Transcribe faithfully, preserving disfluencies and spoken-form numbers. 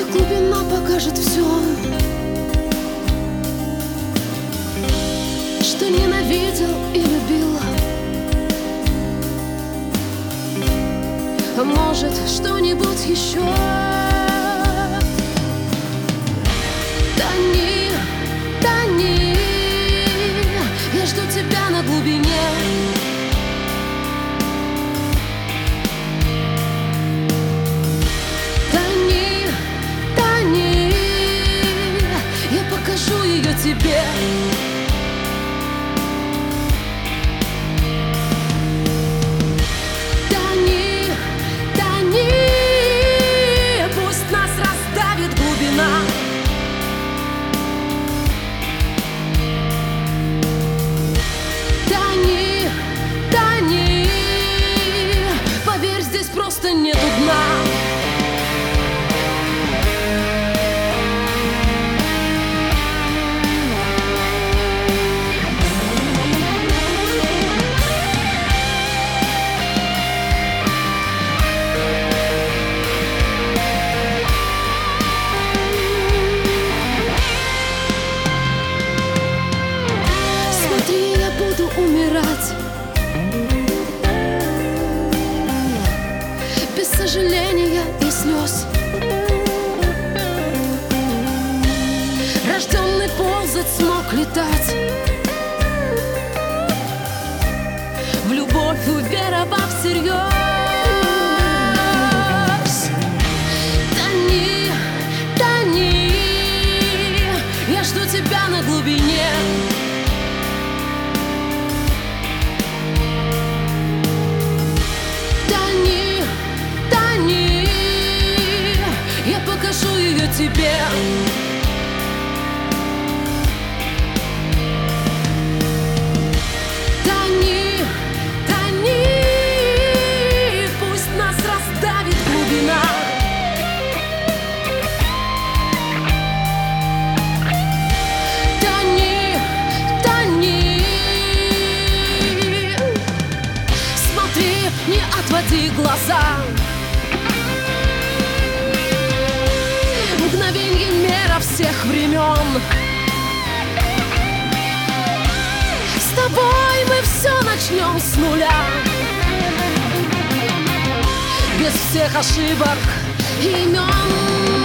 глубина покажет все, что ненавидел и любил. А может, что-нибудь еще? Тони, тони, я жду тебя на глубине. Тони, тони, я покажу ее тебе. Тони, тони, пусть нас раздавит глубина. Тони, тони, поверь, здесь просто нету дна. Смотри, я буду умирать без сожаления и слез. Рожденный ползать смог летать, в любовь уверовав всерьез. Тони, тони, я жду тебя на глубине. Тони, тони, я покажу ее тебе. Тони, тони, пусть нас раздавит глубина. Тони, тони, смотри, не отводи глаза. Мгновенье мера всех времен. С тобой мы все начнем с нуля, без всех ошибок и имен.